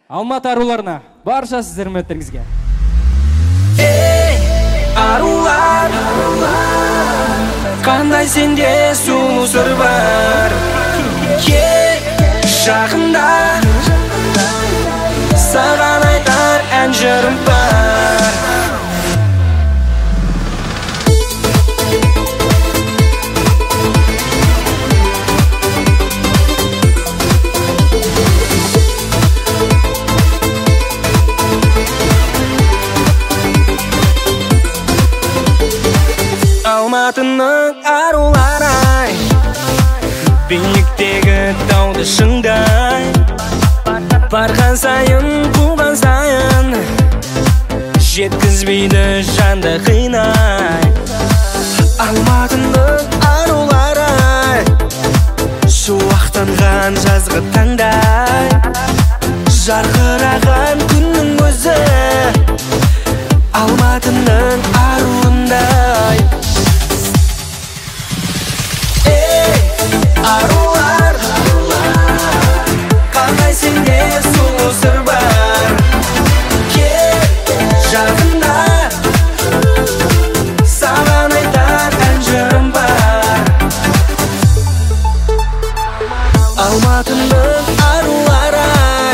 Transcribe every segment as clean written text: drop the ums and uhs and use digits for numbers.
Алматы аруларына барша сіздер үміттеріңізге. Ей, арулар, қандай сенде сұлу сыр бар. Кел, жақында саған айтар ән жырым бар. Алматының арулары, биіктегі тауды шыңдай, барған сайын, қуған сайын, жеткізбейді жанды қинай. Алматының арулары, шуақтанған жазғы таңдай, жарқыраған күннің өзі Алматының аруындай. Арулар, қандай сенде сұлу сыр бар. Кел, жақында саған айтар ән жырым бар. Алматының арулары,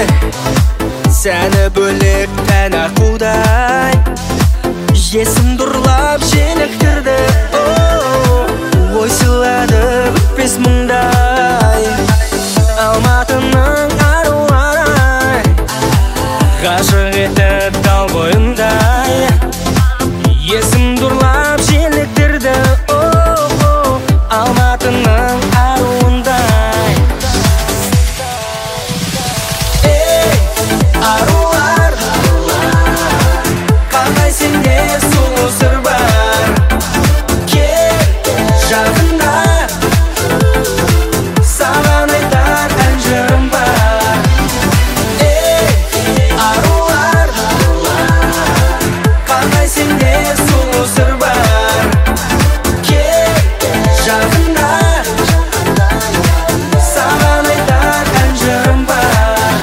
сәні бөлек тән аққудай, есім дұрлап желіктірді, ой сыйлады өтпес мұндай. Алматының арулары, ғашық етіп тал бойындай, есім дұрлап желіктірді, Алматының аруындай. Ей, арулар, қандай сенде сұлу сыр бар. Кел, жақында саған айтар ән жырым бар. Ей, арулар, қандай сенде сұлу сыр бар. Кел, жақында саған айтар ән жырым бар.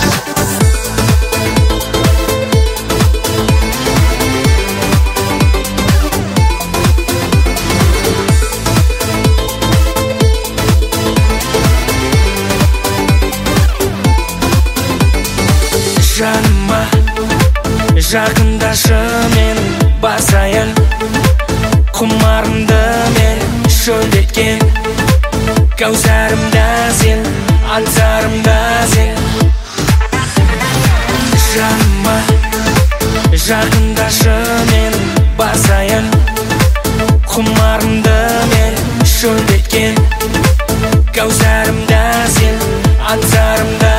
Жаныма жақындашы мен басайын, құмарымды мен шөлдеткен, кәусәрімді сен, аңсарымды сен. Жаныма жақындашы мен басайын, құмарымды мен шөлдеткен, кәусәрімді сен, аңсарымды